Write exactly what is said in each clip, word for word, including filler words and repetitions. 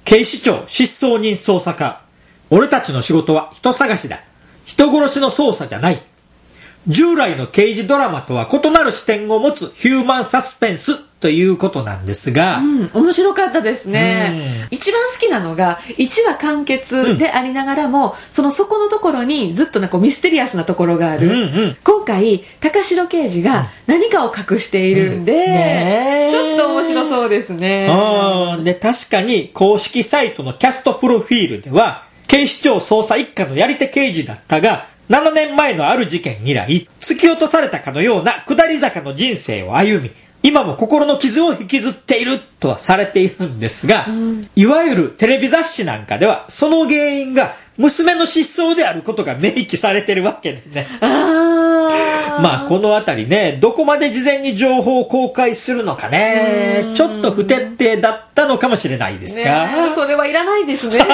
警視庁失踪人捜査課。俺たちの仕事は人探しだ。人殺しの捜査じゃない。従来の刑事ドラマとは異なる視点を持つヒューマンサスペンスということなんですが、 うん、面白かったですね。一番好きなのがいちわ完結でありながらも、うん、その底のところにずっとなんかミステリアスなところがある、うんうん、今回高城刑事が何かを隠しているんで、うんね、ちょっと面白そうですね。 うんで確かに公式サイトのキャストプロフィールでは警視庁捜査一課のやり手刑事だったがななねんまえのある事件以来突き落とされたかのような下り坂の人生を歩み今も心の傷を引きずっているとはされているんですが、うん、いわゆるテレビ雑誌なんかではその原因が娘の失踪であることが明記されてるわけでね。あまあこのあたりねどこまで事前に情報を公開するのかねちょっと不徹底だったのかもしれないですが、 ね、それはいらないですね。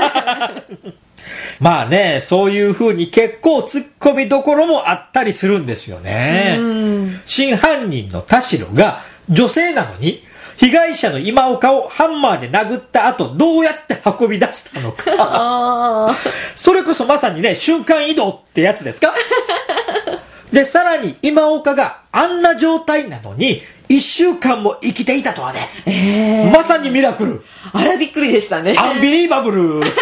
まあねそういう風に結構突っ込みどころもあったりするんですよね。真犯人の田代が女性なのに被害者の今岡をハンマーで殴った後どうやって運び出したのかあそれこそまさにね瞬間移動ってやつですか。でさらに今岡があんな状態なのにいっしゅうかんも生きていたとはね、えー、まさにミラクル。 あれびっくりでしたね。 アンビリーバブル、ね、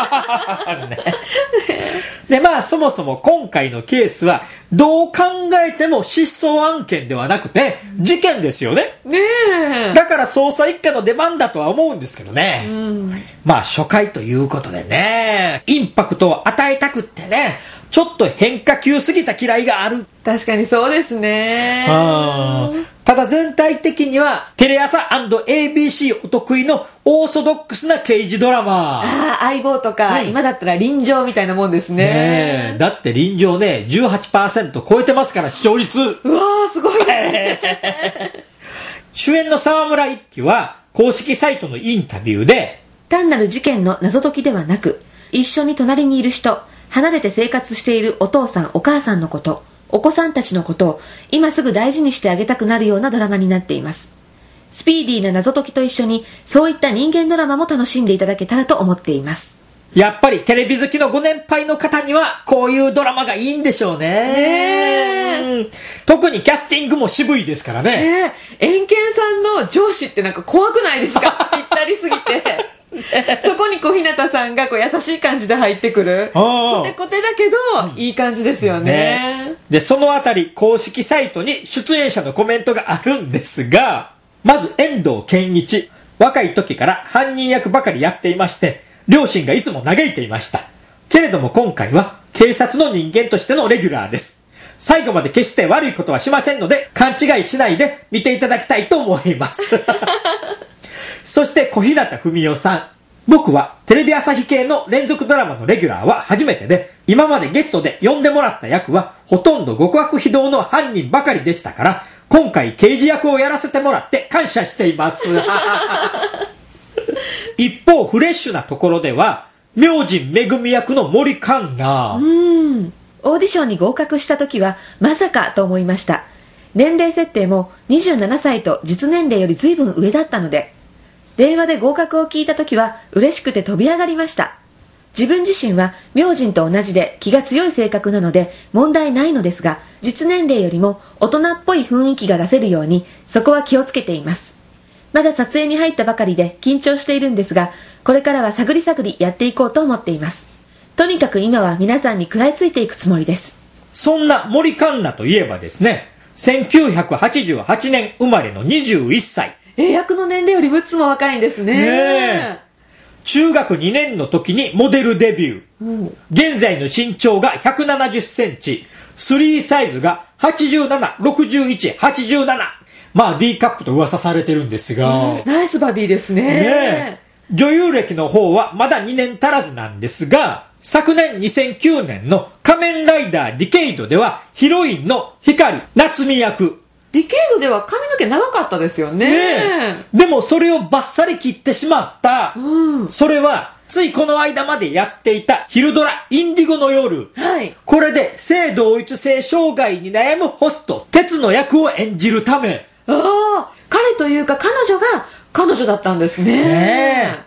でまあそもそも今回のケースはどう考えても失踪案件ではなくて事件ですよね。ねえだから捜査一課の出番だとは思うんですけどね、うん、まあ初回ということでねインパクトを与えたくってねちょっと変化球すぎた嫌いがある。 確かにそうですね。 ただ全体的にはテレ朝 アンドエービーシー お得意のオーソドックスな刑事ドラマ。 あ相棒とか、うん、今だったら臨場みたいなもんですね。 ねえだって臨場ね じゅうはちパーセント 超えてますから視聴率。 うわーすごい、 主演の沢村一樹は公式サイトのインタビューで単なる事件の謎解きではなく一緒に隣にいる人離れて生活しているお父さんお母さんのことお子さんたちのことを今すぐ大事にしてあげたくなるようなドラマになっています。スピーディーな謎解きと一緒にそういった人間ドラマも楽しんでいただけたらと思っています。 やっぱりテレビ好きのご年配の方にはこういうドラマがいいんでしょうね。ね特にキャスティングも渋いですからね。 エンケンさんの上司ってなんか怖くないですか。ぴったりすぎてそこに小日向さんがこう優しい感じで入ってくるコテコテだけど、うん、いい感じですよ ね, ねでそのあたり公式サイトに出演者のコメントがあるんですがまず遠藤健一若い時から犯人役ばかりやっていまして両親がいつも嘆いていましたけれども今回は警察の人間としてのレギュラーです。最後まで決して悪いことはしませんので勘違いしないで見ていただきたいと思いますそして小日向文世さん僕はテレビ朝日系の連続ドラマのレギュラーは初めてで今までゲストで呼んでもらった役はほとんど極悪非道の犯人ばかりでしたから今回刑事役をやらせてもらって感謝しています一方フレッシュなところでは明神めぐみ役の森環奈うんオーディションに合格した時はまさかと思いました。年齢設定もにじゅうななさいと実年齢より随分上だったので電話で合格を聞いた時は嬉しくて飛び上がりました。自分自身は明神と同じで気が強い性格なので問題ないのですが実年齢よりも大人っぽい雰囲気が出せるようにそこは気をつけています。まだ撮影に入ったばかりで緊張しているんですがこれからは探り探りやっていこうと思っています。とにかく今は皆さんに食らいついていくつもりです。 そんな森環奈といえばですねせんきゅうひゃくはちじゅうはちねん生まれのにじゅういっさいえ役の年齢よりむっつも若いんですね。ねえ中学にねんの時にモデルデビュー、うん、現在の身長がひゃくななじゅっセンチスリーサイズがはちじゅうなな、ろくじゅういち、はちじゅうななまあ D カップと噂されてるんですが、うん、 ナイスバディですね。ね女優歴の方はまだにねん足らずなんですが昨年にせんきゅうねんの仮面ライダーディケイドではヒロインの光夏美役ディケイドでは髪の毛長かったですよ ね, ねでもそれをバッサリ切ってしまった、うん、それはついこの間までやっていた昼ドラインディゴの夜、はい、これで性同一性障害に悩むホスト鉄の役を演じるためああ彼というか彼女が彼女だったんです ね, ね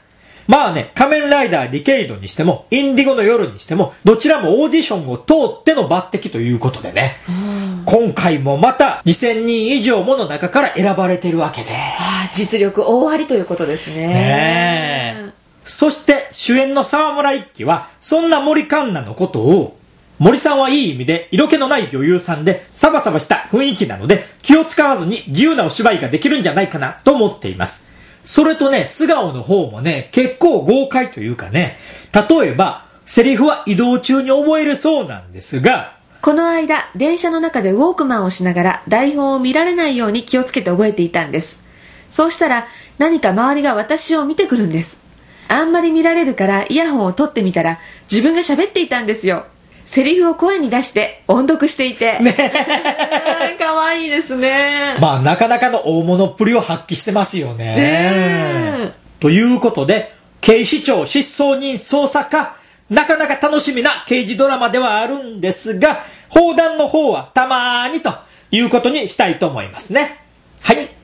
まあね、仮面ライダーディケイドにしても、インディゴの夜にしても、どちらもオーディションを通っての抜擢ということでね。今回もまたにせんにん以上もの中から選ばれてるわけで。 ああ、実力大ありということですね。 ねえ。そして主演の沢村一樹は、そんな森環奈のことを、森さんはいい意味で色気のない女優さんでサバサバした雰囲気なので気を使わずに自由なお芝居ができるんじゃないかなと思っています。それとね、素顔の方もね、結構豪快というかね、例えば、セリフは移動中に覚えるそうなんですが、 この間、電車の中でウォークマンをしながら台本を見られないように気をつけて覚えていたんです。そうしたら、何か周りが私を見てくるんです。あんまり見られるからイヤホンを取ってみたら、自分が喋っていたんですよ。セリフを声に出して音読していて。ねえ。かわいいですね。 まあなかなかの大物っぷりを発揮してますよね。ねということで、警視庁失踪人捜査課、なかなか楽しみな刑事ドラマではあるんですが、放談の方はたまーにということにしたいと思いますね。はい。